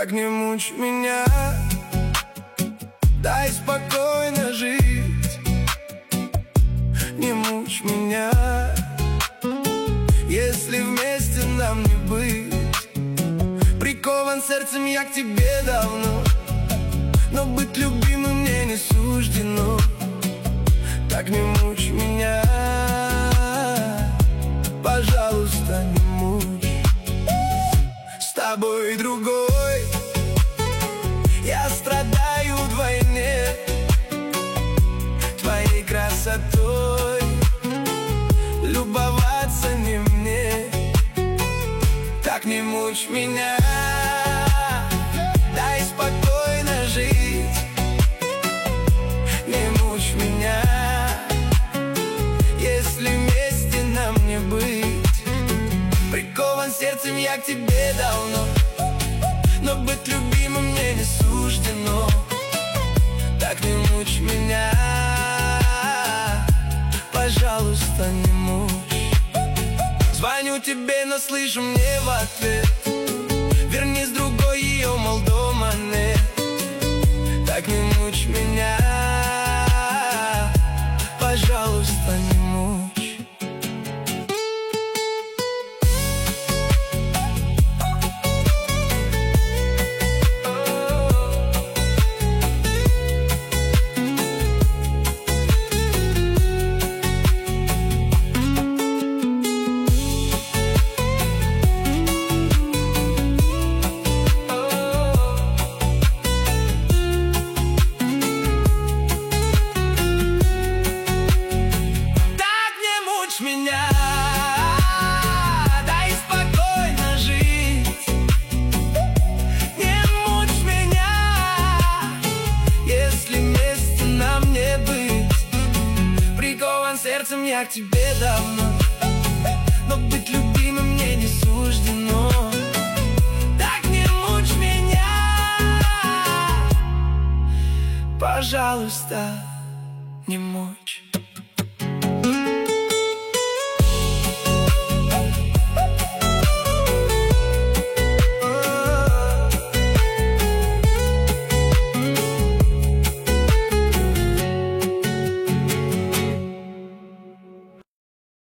Так не мучь меня, дай спокойно жить. Не мучь меня, если вместе нам не быть. Прикован сердцем я к тебе давно, но быть любимым мне не суждено. Так не мучь меня, пожалуйста, не мучь. С тобой другой, я страдаю вдвойне. Твоей красотой любоваться не мне. Так не мучь меня, дай спокойно жить. Не мучь меня, если вместе нам не быть. Прикован сердцем я к тебе давно, но быть любимым мне не суждено. Так не мучь меня, пожалуйста, не мучь. Звоню тебе, но слышу мне в ответ: верни с другой, ее, мол, дома нет. Так не мучь меня, пожалуйста, не мучь. Меня, дай спокойно жить. Не мучь меня, если вместе нам не быть. Прикован сердцем я к тебе давно, но быть любимым мне не суждено. Так не мучь меня, пожалуйста, не мучь.